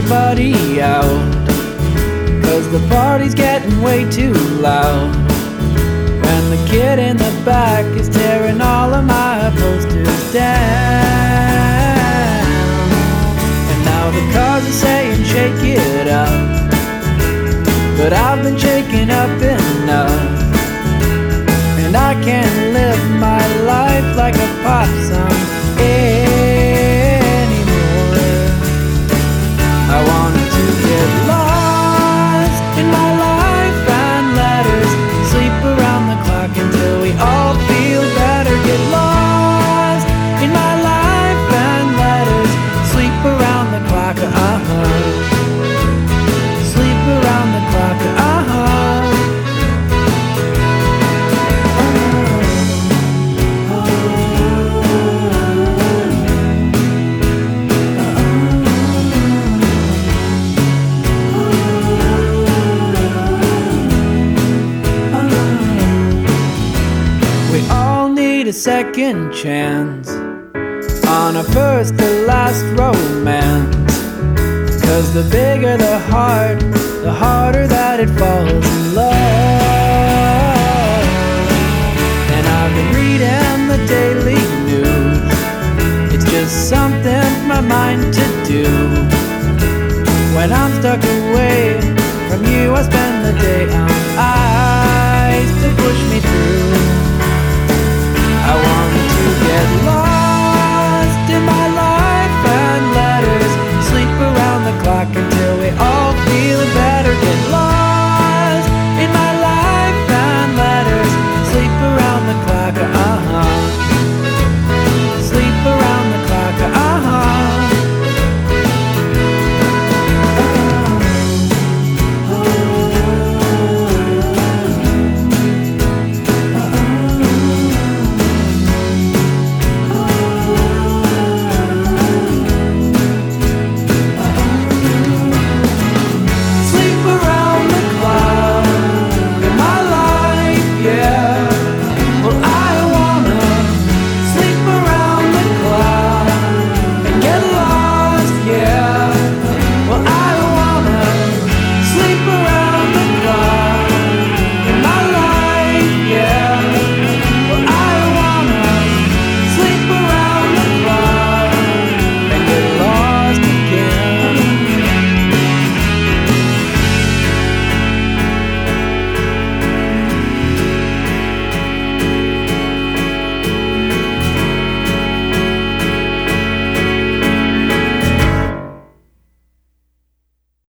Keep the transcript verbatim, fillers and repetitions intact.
everybody out, 'cause the party's getting way too loud. And the kid in the back is tearing all of my posters down. And now the cars are saying shake it up, but I've been shaken up enough, and I can't live my life like a pop song anymore. I want to get lost in my life and letters, sleep around the clock until we all feel better. Get lost in my life and letters, sleep around the clock, uh-huh. Sleep around the clock, uh-huh. A second chance on a first to last romance, 'cause the bigger the heart, the harder that it falls in love.